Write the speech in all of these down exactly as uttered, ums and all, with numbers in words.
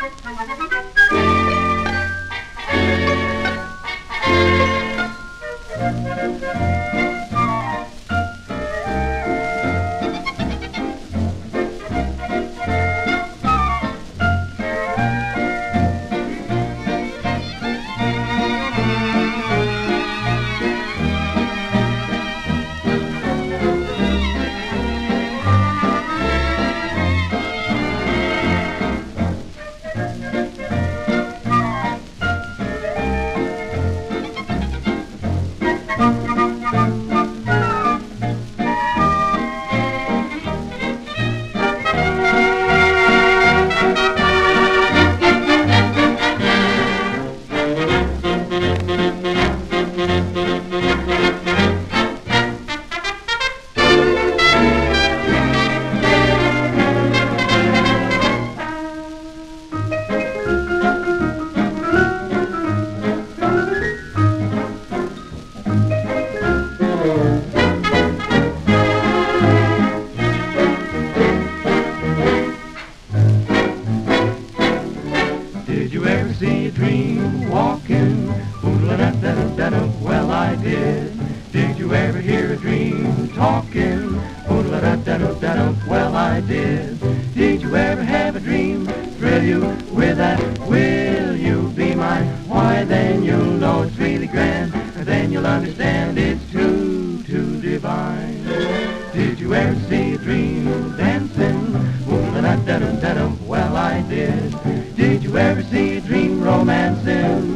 Did you ever see a dream walking? Oodle-da-da-da-da, well I did. Did you ever hear a dream talking? Oodle-da-da-da-da, well I did. Did you ever have a dream thrill you with that will you be mine? Why then you'll know it's really grand, and then you'll understand it's too, too divine. Did you ever see a dream dancing? Oodle-da-da-da-da, well I did. Did you ever see a dream romancing?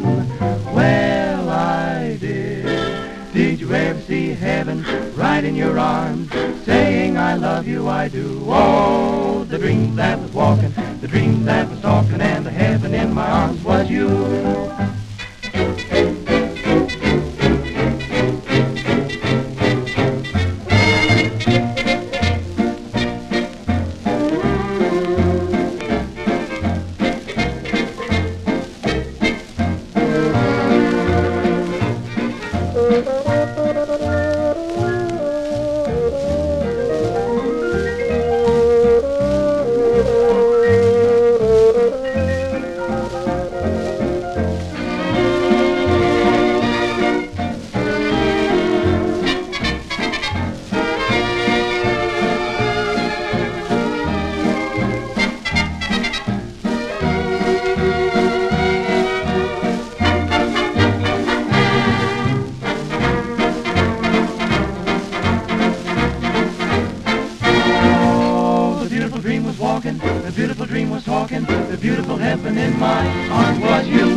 Well, I did. Did you ever see heaven right in your arms, saying I love you, I do? Oh, the dream that was walking, the dream that was talking, and the heaven in my arms was you. The beautiful dream was talking, the beautiful heaven in my arms was you.